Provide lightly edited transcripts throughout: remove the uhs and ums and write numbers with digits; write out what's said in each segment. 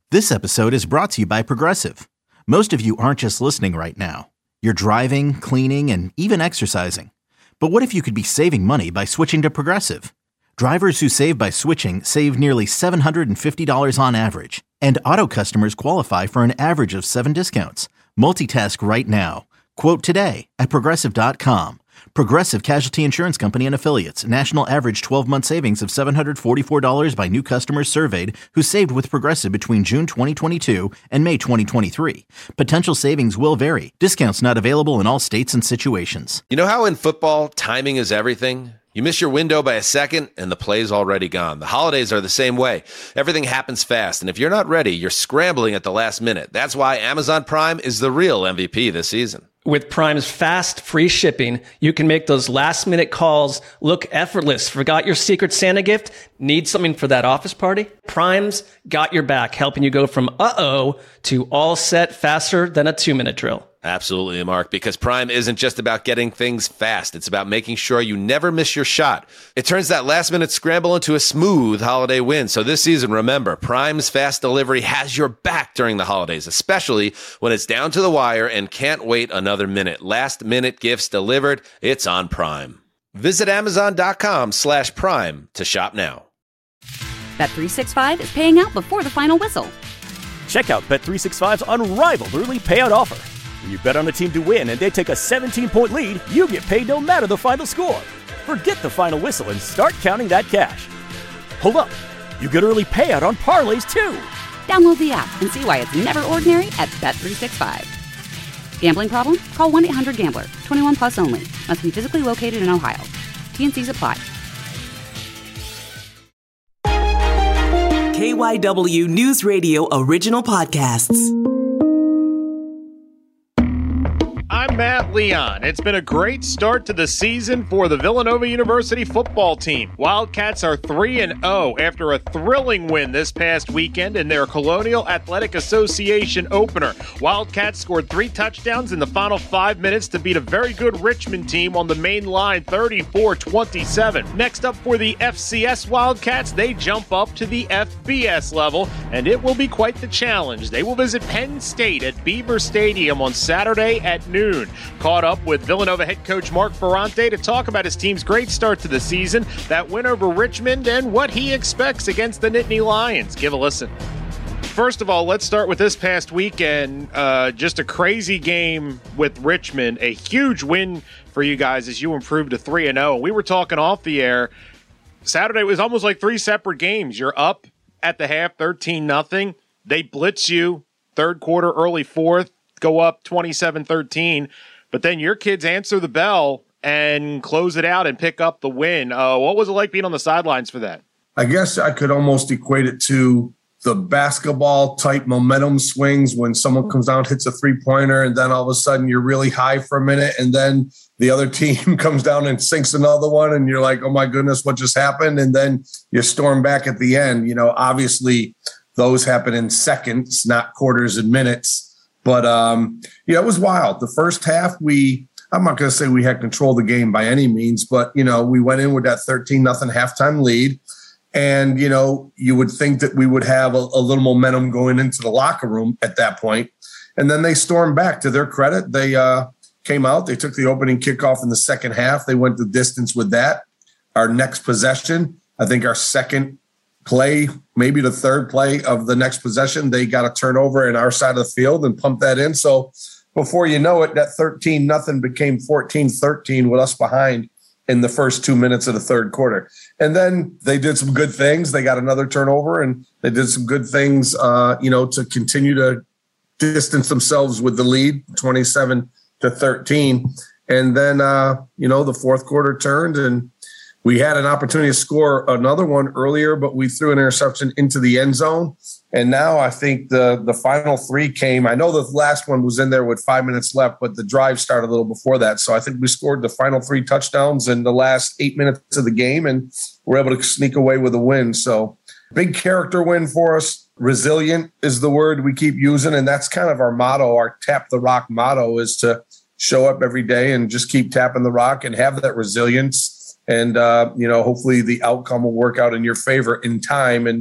This episode is brought to you by Progressive. Most of you aren't just listening right now. You're driving, cleaning, and even exercising. But what if you could be saving money by switching to Progressive? Drivers who save by switching save nearly $750 on average. And auto customers qualify for an average of 7 discounts. Multitask right now. Quote today at Progressive.com. Progressive Casualty Insurance Company and Affiliates. National average 12-month savings of $744 by new customers surveyed who saved with Progressive between June 2022 and May 2023. Potential savings will vary. Discounts not available in all states and situations. You know how in football, timing is everything? You miss your window by a second, and the play's already gone. The holidays are the same way. Everything happens fast, and if you're not ready, you're scrambling at the last minute. That's why Amazon Prime is the real MVP this season. With Prime's fast, free shipping, you can make those last-minute calls look effortless. Forgot your Secret Santa gift? Need something for that office party? Prime's got your back, helping you go from uh-oh to all set faster than a 2-minute drill. Absolutely, Mark, because Prime isn't just about getting things fast. It's about making sure you never miss your shot. It turns that last-minute scramble into a smooth holiday win. So this season, remember, Prime's fast delivery has your back during the holidays, especially when it's down to the wire and can't wait another minute. Last-minute gifts delivered. It's on Prime. Visit Amazon.com/Prime to shop now. Bet365 is paying out before the final whistle. Check out Bet365's unrivaled early payout offer. When you bet on a team to win and they take a 17-point lead, you get paid no matter the final score. Forget the final whistle and start counting that cash. Hold up. You get early payout on parlays, too. Download the app and see why it's never ordinary at Bet365. Gambling problem? Call 1-800-GAMBLER. 21 plus only. Must be physically located in Ohio. T&Cs apply. KYW News Radio original podcasts. I'm Matt Leon. It's been a great start to the season for the Villanova University football team. Wildcats are 3-0 after a thrilling win this past weekend in their Colonial Athletic Association opener. Wildcats scored 3 touchdowns in the final 5 minutes to beat a very good Richmond team on the main line 34-27. Next up for the FCS Wildcats, they jump up to the FBS level, and it will be quite the challenge. They will visit Penn State at Beaver Stadium on Saturday at noon. Caught up with Villanova head coach Mark Ferrante to talk about his team's great start to the season, that win over Richmond, and what he expects against the Nittany Lions. Give a listen. First of all, let's start with this past weekend. Just a crazy game with Richmond. A huge win for you guys as you improved to 3-0. We were talking off the air. Saturday was almost like 3 separate games. You're up at the half, 13-0. They blitz you, third quarter, early fourth. Go up 27-13, but then your kids answer the bell and close it out and pick up the win. What was it like being on the sidelines for that? I guess I could almost equate it to the basketball type momentum swings when someone comes down, hits a 3-pointer, and then all of a sudden you're really high for a minute, and then the other team comes down and sinks another one, and you're like, oh my goodness, what just happened? And then you storm back at the end. You know, obviously those happen in seconds, not quarters and minutes. But, it was wild. The first half, I'm not going to say we had control of the game by any means, but, we went in with that 13-0 halftime lead. And, you would think that we would have a little momentum going into the locker room at that point. And then they stormed back. To their credit, they came out. They took the opening kickoff in the second half. They went the distance with that. Our next possession, I think our second play, maybe the third play of the next possession, they got a turnover in our side of the field and pumped that in. So before you know it, that 13-0 became 14-13 with us behind in the first 2 minutes of the third quarter. And then they did some good things. They got another turnover, and they did some good things, to continue to distance themselves with the lead, 27-13. And then, the fourth quarter turned, and we had an opportunity to score another one earlier, but we threw an interception into the end zone. And now I think the final 3 came. I know the last one was in there with 5 minutes left, but the drive started a little before that. So I think we scored the final 3 touchdowns in the last 8 minutes of the game, and we're able to sneak away with a win. So big character win for us. Resilient is the word we keep using, and that's kind of our motto. Our Tap the Rock motto is to show up every day and just keep tapping the rock and have that resilience. And, hopefully the outcome will work out in your favor in time. And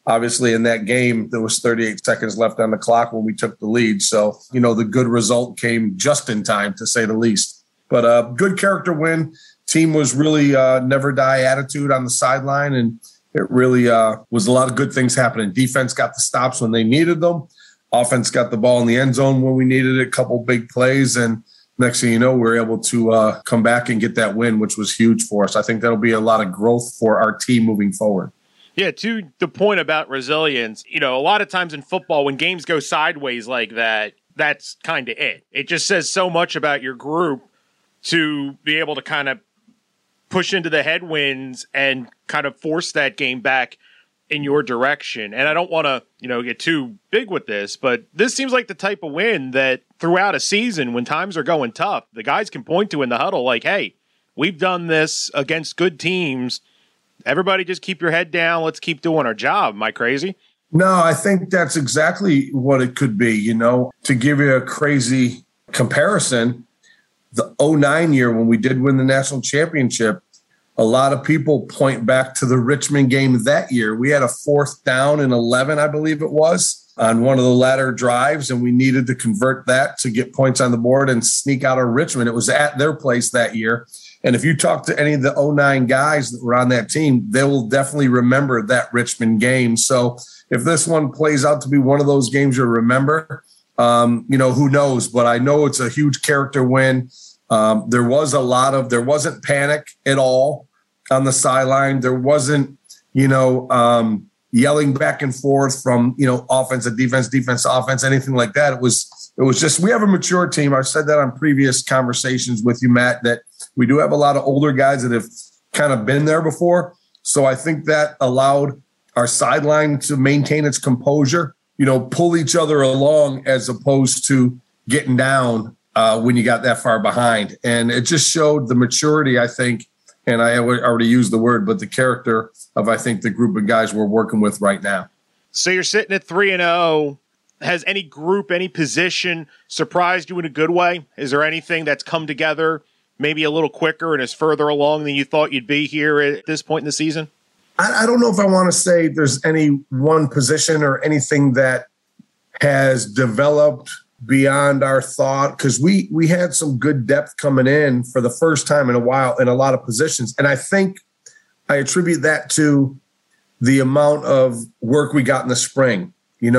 obviously in that game, there was 38 seconds left on the clock when we took the lead. So, the good result came just in time, to say the least. But a good character win. Team was really never die attitude on the sideline, and it really was a lot of good things happening. Defense got the stops when they needed them. Offense got the ball in the end zone when we needed it, a couple big plays, and next thing you know, we were able to come back and get that win, which was huge for us. I think that'll be a lot of growth for our team moving forward. Yeah, to the point about resilience, a lot of times in football, when games go sideways like that, that's kind of it. It just says so much about your group to be able to kind of push into the headwinds and kind of force that game back in your direction. And I don't want to, get too big with this, but this seems like the type of win that throughout a season, when times are going tough, the guys can point to in the huddle like, hey, we've done this against good teams. Everybody just keep your head down. Let's keep doing our job. Am I crazy? No, I think that's exactly what it could be. To give you a crazy comparison, the 2009 year when we did win the national championship, a lot of people point back to the Richmond game that year. We had a 4th down and 11, I believe it was, on one of the latter drives, and we needed to convert that to get points on the board and sneak out of Richmond. It was at their place that year. And if you talk to any of the 2009 guys that were on that team, they will definitely remember that Richmond game. So if this one plays out to be one of those games you'll remember, who knows? But I know it's a huge character win. There wasn't panic at all on the sideline. There wasn't, yelling back and forth from, offense to defense, defense to offense, anything like that. It was just, we have a mature team. I've said that on previous conversations with you, Matt, that we do have a lot of older guys that have kind of been there before. So I think that allowed our sideline to maintain its composure, pull each other along as opposed to getting down when you got that far behind. And it just showed the maturity, I think, and I already used the word, but the character of, I think, the group of guys we're working with right now. So you're sitting at 3-0. Has any group, any position surprised you in a good way? Is there anything that's come together maybe a little quicker and is further along than you thought you'd be here at this point in the season? I don't know if I want to say there's any one position or anything that has developed beyond our thought, because we had some good depth coming in for the first time in a while in a lot of positions. And I think I attribute that to the amount of work we got in the spring.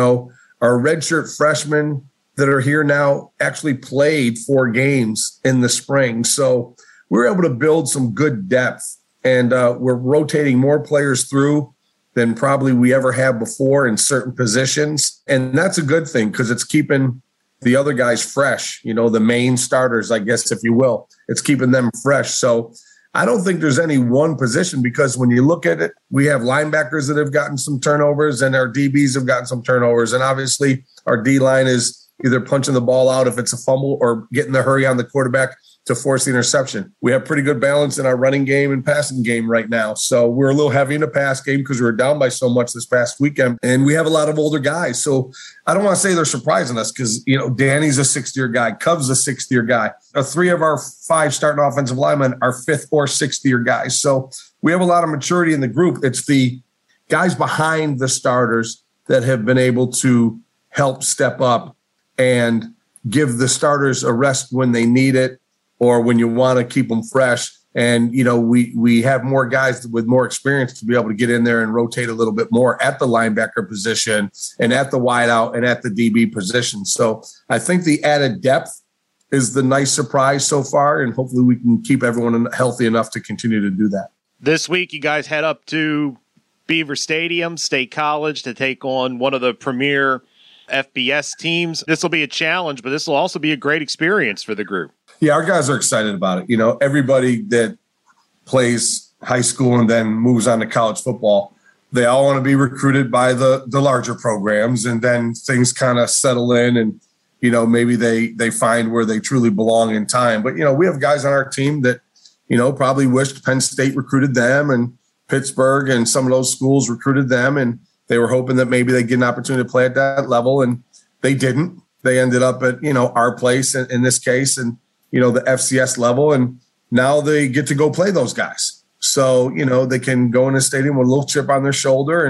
Our redshirt freshmen that are here now actually played 4 games in the spring. So we were able to build some good depth, and we're rotating more players through than probably we ever have before in certain positions. And that's a good thing because it's keeping the other guys fresh, the main starters, I guess, if you will. It's keeping them fresh. So I don't think there's any one position, because when you look at it, we have linebackers that have gotten some turnovers and our DBs have gotten some turnovers. And obviously our D-line is either punching the ball out if it's a fumble or getting the hurry on the quarterback to force the interception. We have pretty good balance in our running game and passing game right now. So we're a little heavy in the pass game because we were down by so much this past weekend. And we have a lot of older guys. So I don't want to say they're surprising us because, Danny's a 6th-year guy. Cub's a 6th-year guy. 3 of our 5 starting offensive linemen are 5th or 6th-year guys. So we have a lot of maturity in the group. It's the guys behind the starters that have been able to help step up and give the starters a rest when they need it, or when you want to keep them fresh. And, we have more guys with more experience to be able to get in there and rotate a little bit more at the linebacker position and at the wideout and at the DB position. So I think the added depth is the nice surprise so far, and hopefully we can keep everyone healthy enough to continue to do that. This week, you guys head up to Beaver Stadium, State College, to take on one of the premier FBS teams. This will be a challenge, but this will also be a great experience for the group. Yeah, our guys are excited about it. Everybody that plays high school and then moves on to college football, they all want to be recruited by the larger programs, and then things kind of settle in and, maybe they find where they truly belong in time. But, we have guys on our team that, probably wished Penn State recruited them and Pittsburgh and some of those schools recruited them, and they were hoping that maybe they'd get an opportunity to play at that level, and they didn't. They ended up at, our place in this case, and, the FCS level, and now they get to go play those guys. So, they can go in a stadium with a little chip on their shoulder and,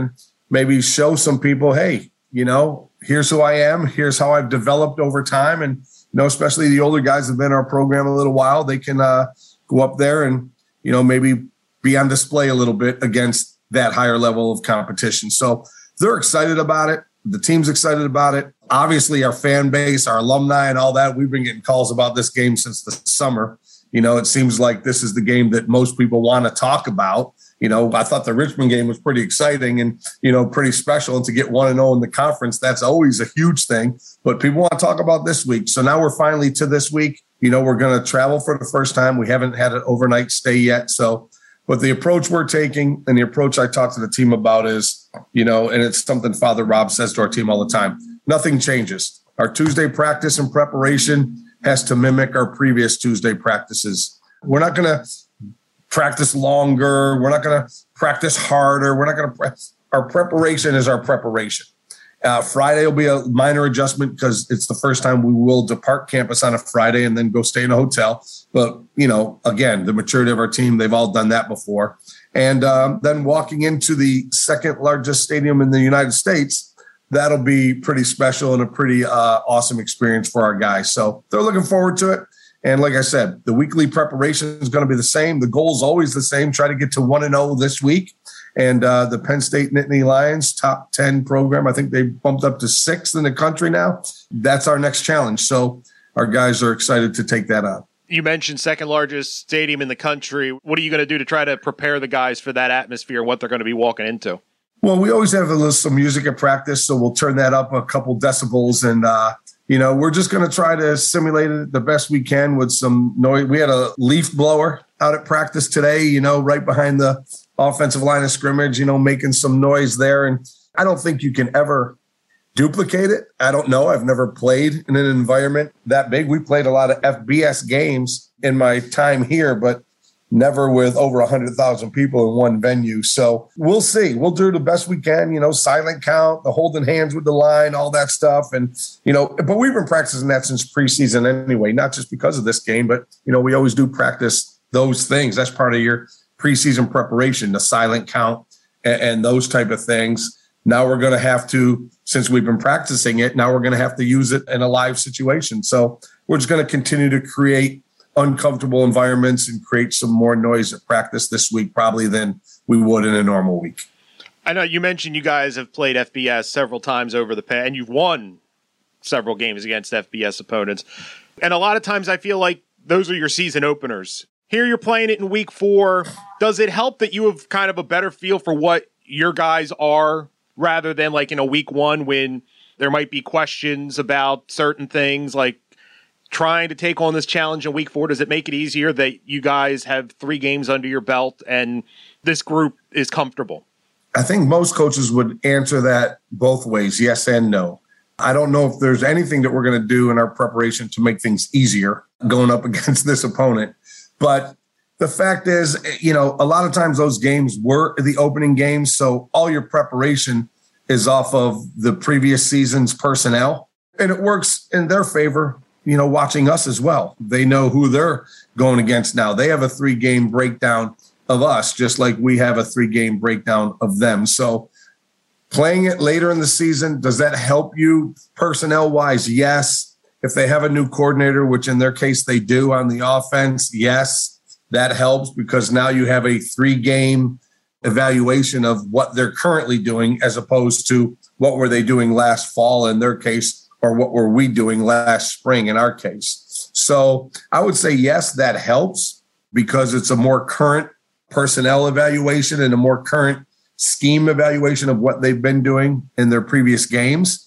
maybe show some people, hey, here's who I am. Here's how I've developed over time. And, especially the older guys that have been in our program a little while, they can go up there and, maybe be on display a little bit against that higher level of competition. So they're excited about it. The team's excited about it. Obviously, our fan base, our alumni and all that, we've been getting calls about this game since the summer. It seems like this is the game that most people want to talk about. I thought the Richmond game was pretty exciting and, pretty special. And to get 1-0 in the conference, that's always a huge thing. But people want to talk about this week. So now we're finally to this week. We're going to travel for the first time. We haven't had an overnight stay yet. But the approach we're taking and the approach I talk to the team about is, and it's something Father Rob says to our team all the time, nothing changes. Our Tuesday practice and preparation has to mimic our previous Tuesday practices. We're not going to practice longer. We're not going to practice harder. We're not going to our preparation is our preparation. Friday will be a minor adjustment because it's the first time we will depart campus on a Friday and then go stay in a hotel. But, again, the maturity of our team, they've all done that before. And then walking into the second largest stadium in the United States, that'll be pretty special and a pretty awesome experience for our guys. So they're looking forward to it. And like I said, the weekly preparation is going to be the same. The goal is always the same. Try to get to 1-0 this week. And the Penn State Nittany Lions top 10 program, I think they bumped up to 6th in the country now. That's our next challenge. So our guys are excited to take that on. You mentioned second largest stadium in the country. What are you going to do to try to prepare the guys for that atmosphere and what they're going to be walking into? Well, we always have some music at practice, so we'll turn that up a couple decibels. And, we're just going to try to simulate it the best we can with some noise. We had a leaf blower out at practice today, right behind the offensive line of scrimmage, making some noise there. And I don't think you can ever duplicate it. I don't know. I've never played in an environment that big. We played a lot of FBS games in my time here, but never with over 100,000 people in one venue. So we'll see. We'll do the best we can, silent count, the holding hands with the line, all that stuff. And, but we've been practicing that since preseason anyway, not just because of this game, but, we always do practice those things. That's part of your preseason preparation, the silent count and those type of things. Now we're going to have to, since we've been practicing it, now we're going to have to use it in a live situation. So we're just going to continue to create uncomfortable environments and create some more noise at practice this week, probably than we would in a normal week. I know you mentioned you guys have played FBS several times over the past, and you've won several games against FBS opponents. And a lot of times I feel like those are your season openers. Here you're playing it in week 4. Does it help that you have kind of a better feel for what your guys are rather than like in a week 1 when there might be questions about certain things like trying to take on this challenge in week 4? Does it make it easier that you guys have 3 games under your belt and this group is comfortable? I think most coaches would answer that both ways, yes and no. I don't know if there's anything that we're going to do in our preparation to make things easier going up against this opponent. But the fact is, a lot of times those games were the opening games. So all your preparation is off of the previous season's personnel. And it works in their favor, watching us as well. They know who they're going against now. They have a 3-game breakdown of us, just like we have a 3-game breakdown of them. So playing it later in the season, does that help you personnel-wise? Yes. If they have a new coordinator, which in their case they do on the offense, yes, that helps because now you have a 3-game evaluation of what they're currently doing as opposed to what were they doing last fall in their case or what were we doing last spring in our case. So I would say, yes, that helps because it's a more current personnel evaluation and a more current scheme evaluation of what they've been doing in their previous games.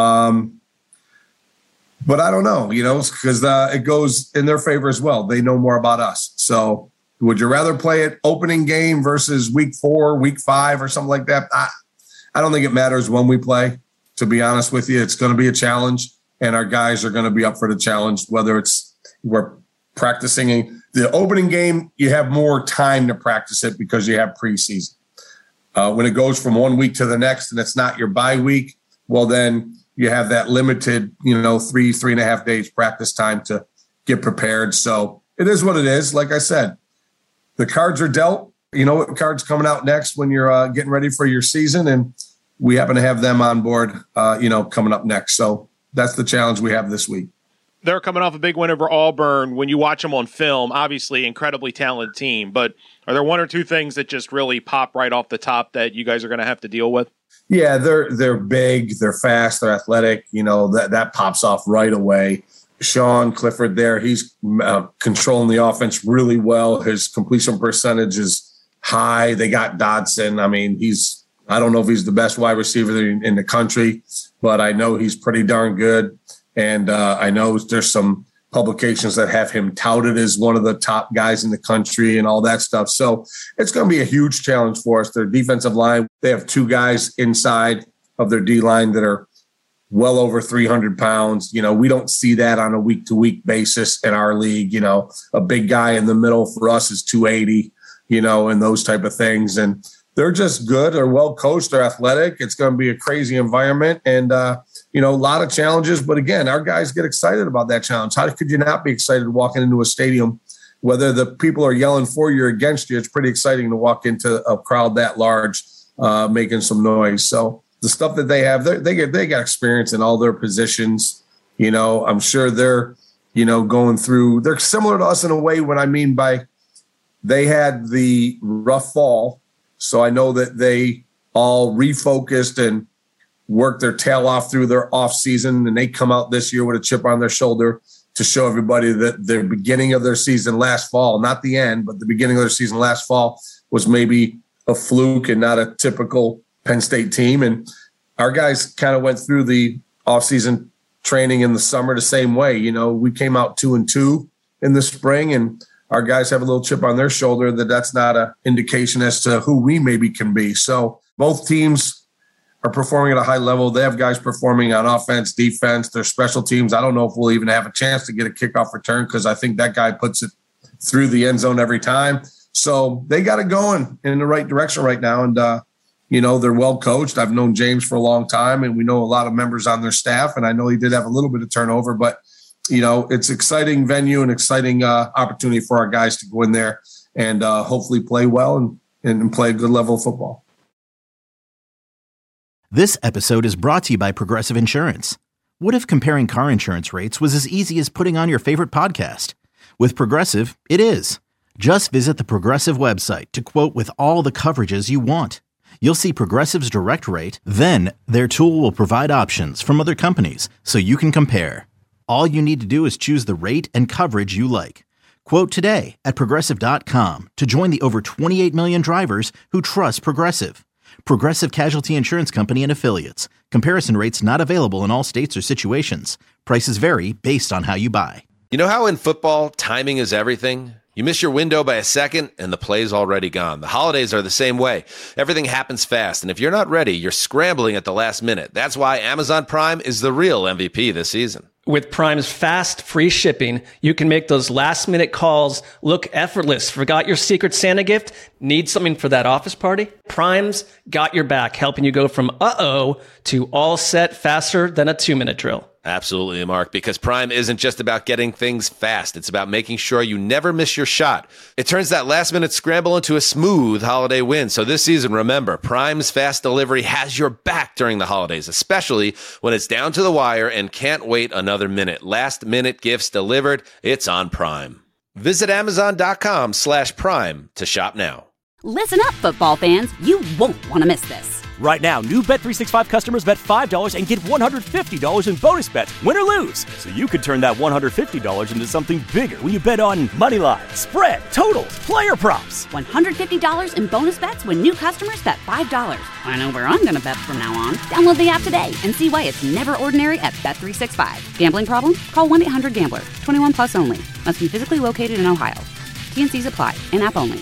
But I don't know, because it goes in their favor as well. They know more about us. So would you rather play it opening game versus week 4, week 5 or something like that? I don't think it matters when we play, to be honest with you. It's going to be a challenge, and our guys are going to be up for the challenge, whether it's we're practicing. The opening game, you have more time to practice it because you have preseason. When it goes from one week to the next and it's not your bye week, well, then you have that limited, 3.5 days practice time to get prepared. So it is what it is. Like I said, the cards are dealt. You know what card's coming out next when you're getting ready for your season. And we happen to have them on board, coming up next. So that's the challenge we have this week. They're coming off a big win over Auburn. When you watch them on film, obviously incredibly talented team, but are there one or two things that just really pop right off the top that you guys are going to have to deal with? Yeah, they're big, they're fast, they're athletic. That pops off right away. Sean Clifford there, he's controlling the offense really well. His completion percentage is high. They got Dodson. I mean, I don't know if he's the best wide receiver in the country, but I know he's pretty darn good. And I know there's some publications that have him touted as one of the top guys in the country and all that stuff. So it's going to be a huge challenge for us. Their defensive line, they have two guys inside of their D-line that are well over 300 pounds. We don't see that on a week-to-week basis in our league. A big guy in the middle for us is 280, and those type of things. And they're just good. They're well coached. They're athletic. It's going to be a crazy environment and, a lot of challenges. But again, our guys get excited about that challenge. How could you not be excited walking into a stadium, whether the people are yelling for you or against you? It's pretty exciting to walk into a crowd that large, making some noise. So the stuff that they have, they got experience in all their positions. I'm sure they're, going through, they're similar to us in a way. What I mean by they had the rough fall. So I know that they all refocused and worked their tail off through their off season, and they come out this year with a chip on their shoulder to show everybody that the beginning of their season last fall, not the end, but the beginning of their season last fall was maybe a fluke and not a typical Penn State team. And our guys kind of went through the off-season training in the summer the same way. We came out 2-2 in the spring, and our guys have a little chip on their shoulder that's not an indication as to who we maybe can be. So both teams are performing at a high level. They have guys performing on offense, defense, their special teams. I don't know if we'll even have a chance to get a kickoff return because I think that guy puts it through the end zone every time. So they got it going in the right direction right now. And, they're well coached. I've known James for a long time, and we know a lot of members on their staff. And I know he did have a little bit of turnover, but, it's exciting venue and exciting opportunity for our guys to go in there and hopefully play well and play a good level of football. This episode is brought to you by Progressive Insurance. What if comparing car insurance rates was as easy as putting on your favorite podcast? With Progressive, it is. Just visit the Progressive website to quote with all the coverages you want. You'll see Progressive's direct rate, then their tool will provide options from other companies so you can compare. All you need to do is choose the rate and coverage you like. Quote today at Progressive.com to join the over 28 million drivers who trust Progressive. Progressive Casualty Insurance Company and Affiliates. Comparison rates not available in all states or situations. Prices vary based on how you buy. You know how in football, timing is everything? You miss your window by a second, and the play's already gone. The holidays are the same way. Everything happens fast, and if you're not ready, you're scrambling at the last minute. That's why Amazon Prime is the real MVP this season. With Prime's fast, free shipping, you can make those last-minute calls look effortless. Forgot your Secret Santa gift? Need something for that office party? Prime's got your back, helping you go from uh-oh to all set faster than a 2-minute drill. Absolutely, Mark, because Prime isn't just about getting things fast. It's about making sure you never miss your shot. It turns that last-minute scramble into a smooth holiday win. So this season, remember, Prime's fast delivery has your back during the holidays, especially when it's down to the wire and can't wait another minute. Last-minute gifts delivered, it's on Prime. Visit Amazon.com/Prime to shop now. Listen up, football fans. You won't want to miss this. Right now, new Bet365 customers bet $5 and get $150 in bonus bets, win or lose. So you could turn that $150 into something bigger when you bet on money line, spread, totals, player props. $150 in bonus bets when new customers bet $5. I know where I'm going to bet from now on. Download the app today and see why it's never ordinary at Bet365. Gambling problem? Call 1-800-GAMBLER. 21 plus only. Must be physically located in Ohio. T&Cs apply. In-app only.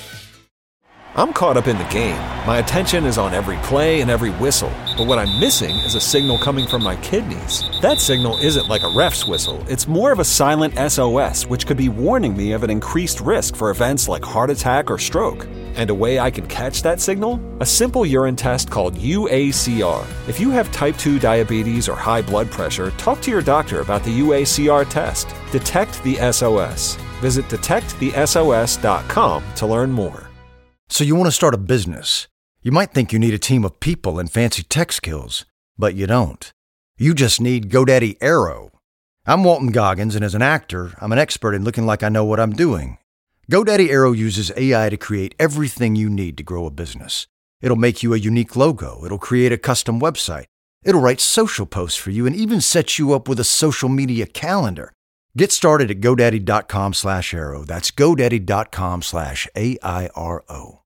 I'm caught up in the game. My attention is on every play and every whistle. But what I'm missing is a signal coming from my kidneys. That signal isn't like a ref's whistle. It's more of a silent SOS, which could be warning me of an increased risk for events like heart attack or stroke. And a way I can catch that signal? A simple urine test called UACR. If you have type 2 diabetes or high blood pressure, talk to your doctor about the UACR test. Detect the SOS. Visit detectthesos.com to learn more. So you want to start a business. You might think you need a team of people and fancy tech skills, but you don't. You just need GoDaddy Aero. I'm Walton Goggins, and as an actor, I'm an expert in looking like I know what I'm doing. GoDaddy Aero uses AI to create everything you need to grow a business. It'll make you a unique logo. It'll create a custom website. It'll write social posts for you and even set you up with a social media calendar. Get started at GoDaddy.com/Aero. That's GoDaddy.com/AIRO.